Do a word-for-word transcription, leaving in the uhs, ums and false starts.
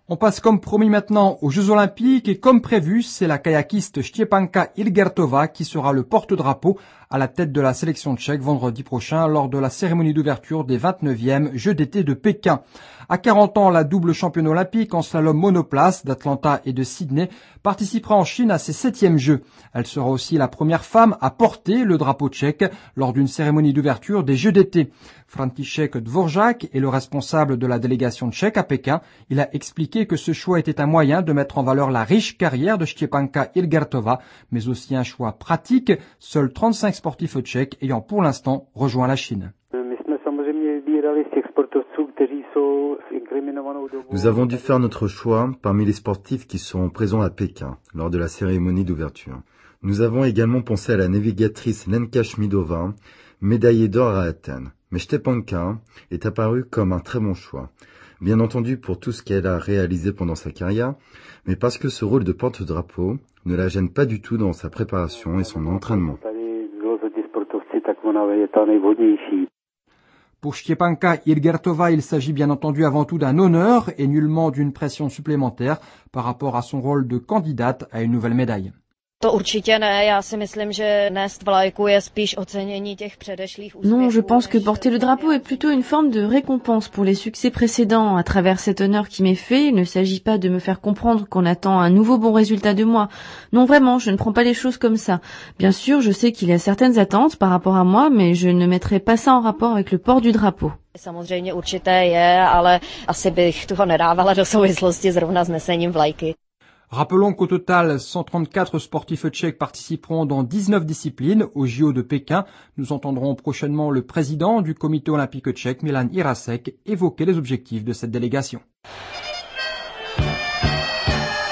On passe comme promis maintenant aux Jeux Olympiques et comme prévu, c'est la kayakiste Szczepanka Ilgertova qui sera le porte-drapeau à la tête de la sélection tchèque vendredi prochain lors de la cérémonie d'ouverture des vingt-neuvièmes Jeux d'été de Pékin. À quarante ans, la double championne olympique en slalom monoplace d'Atlanta et de Sydney participera en Chine à ses septièmes Jeux. Elle sera aussi la première femme à porter le drapeau tchèque lors d'une cérémonie d'ouverture des Jeux d'été. František Dvořák est le responsable de la délégation tchèque à Pékin. Il a expliqué que ce choix était un moyen de mettre en valeur la riche carrière de Szczepanka Ilgertova, mais aussi un choix pratique, seuls trente-cinq sportifs tchèques ayant pour l'instant rejoint la Chine. Nous avons dû faire notre choix parmi les sportifs qui seront présents à Pékin lors de la cérémonie d'ouverture. Nous avons également pensé à la navigatrice Lenka Schmidova, médaillée d'or à Athènes. Mais Szczepanka est apparue comme un très bon choix. Bien entendu pour tout ce qu'elle a réalisé pendant sa carrière, mais parce que ce rôle de porte-drapeau ne la gêne pas du tout dans sa préparation et son entraînement. Pour Szczepanka Ilgertova, il s'agit bien entendu avant tout d'un honneur et nullement d'une pression supplémentaire par rapport à son rôle de candidate à une nouvelle médaille. Non, je pense que porter le drapeau est plutôt une forme de récompense pour les succès précédents. À travers cet honneur qui m'est fait, il ne s'agit pas de me faire comprendre qu'on attend un nouveau bon résultat de moi. Non, vraiment, je ne prends pas les choses comme ça. Bien sûr, je sais qu'il y a certaines attentes par rapport à moi, mais je ne mettrai pas ça en rapport avec le port du drapeau. Samozřejmě určité je, ale asi bych toho nedávala do souvislosti zrovna s nesením vlajky. Rappelons qu'au total, cent trente-quatre sportifs tchèques participeront dans dix-neuf disciplines aux J O de Pékin. Nous entendrons prochainement le président du comité olympique tchèque, Milan Jirásek, évoquer les objectifs de cette délégation.